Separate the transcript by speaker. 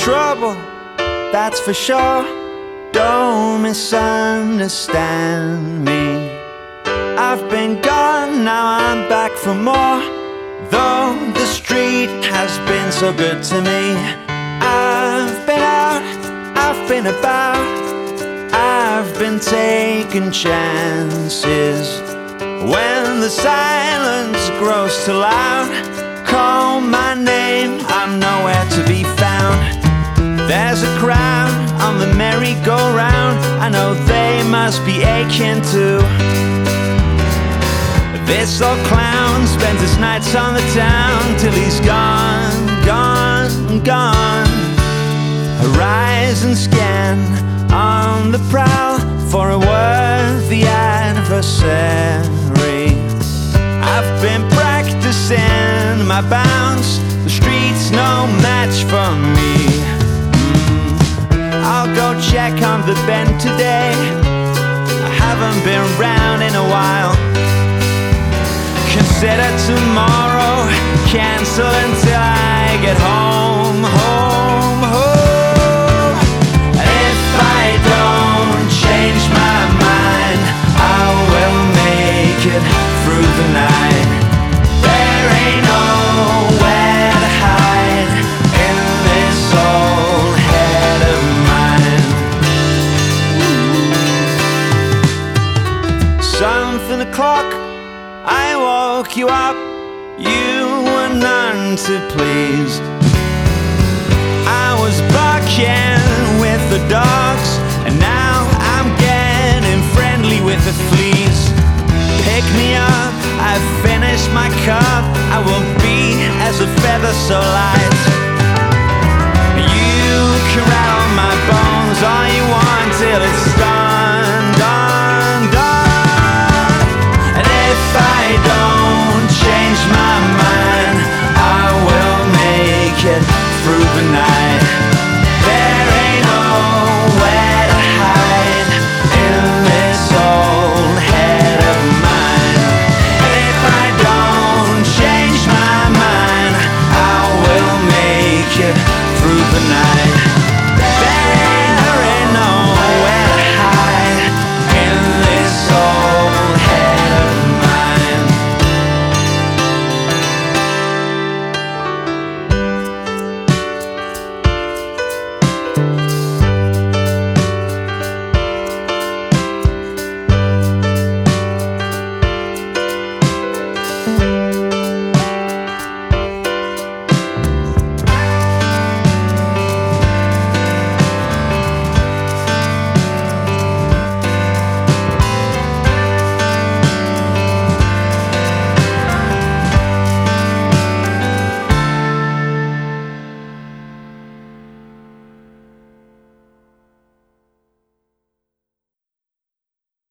Speaker 1: trouble, that's for sure. Don't misunderstand me. I've been gone, now I'm back for more. Though the street has been so good to me. I've been out, I've been about, I've been taking chances. When the silence grows too loud, call my name, I'm nowhere to be found. There's a crowd on the merry-go-round, I know they must be aching too. This old clown spends his nights on the town till he's gone, gone, gone. Arise and scan, on the prowl for a worthy adversary. I've been practicing my bounce, the street's no match for me. I'll go check on the bend today, I haven't been round in a while. Consider tomorrow, cancel until I get home, home, home. If I don't change my mind, I will make it through the night. There ain't nowhere to hide in this old head of mine. Something o'clock, I woke you up, you were none to please. I was bucking with the dogs, and now I'm getting friendly with the fleas. Pick me up, I've finished my cup, I will be as a feather so light. You can rattle my bones all you want till it's